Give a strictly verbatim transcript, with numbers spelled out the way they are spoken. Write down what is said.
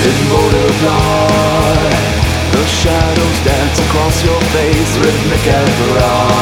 in Vodafone. The shadows dance across your face, rhythmic and rough.